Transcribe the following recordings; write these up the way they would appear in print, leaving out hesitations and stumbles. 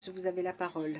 Vous avez la parole.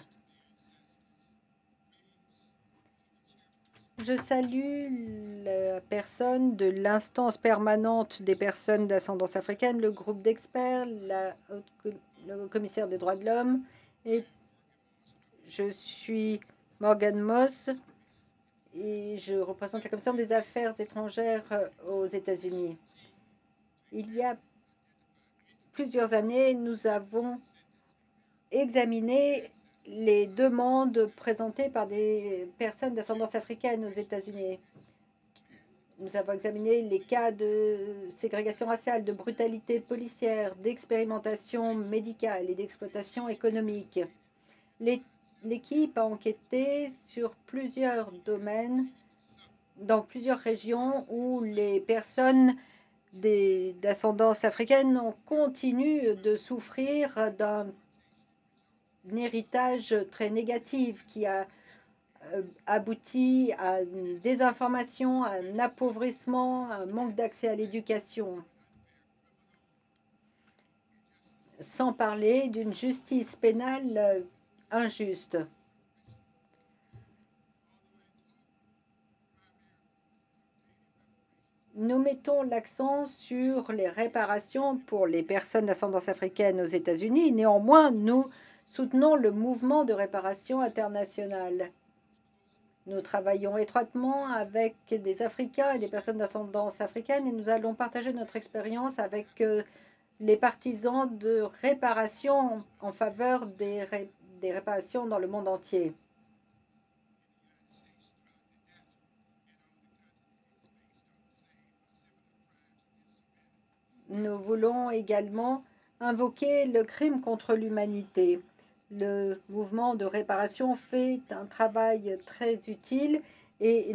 Je salue la personne de l'instance permanente des personnes d'ascendance africaine, le groupe d'experts, le commissaire des droits de l'homme. Et je suis Morgan Moss et je représente la commission des affaires étrangères aux États-Unis. Il y a plusieurs années, nous avons examiné les demandes présentées par des personnes d'ascendance africaine aux États-Unis. Nous avons examiné les cas de ségrégation raciale, de brutalité policière, d'expérimentation médicale et d'exploitation économique. L'équipe a enquêté sur plusieurs domaines dans plusieurs régions où les personnes d'ascendance africaine continuent de souffrir d'un héritage très négatif qui a abouti à une désinformation, à un appauvrissement, à un manque d'accès à l'éducation. Sans parler d'une justice pénale injuste. Nous mettons l'accent sur les réparations pour les personnes d'ascendance africaine aux États-Unis. Néanmoins, nous soutenons le mouvement de réparation international. Nous travaillons étroitement avec des Africains et des personnes d'ascendance africaine et nous allons partager notre expérience avec les partisans de réparation en faveur des réparations dans le monde entier. Nous voulons également invoquer le crime contre l'humanité. Le mouvement de réparation fait un travail très utile et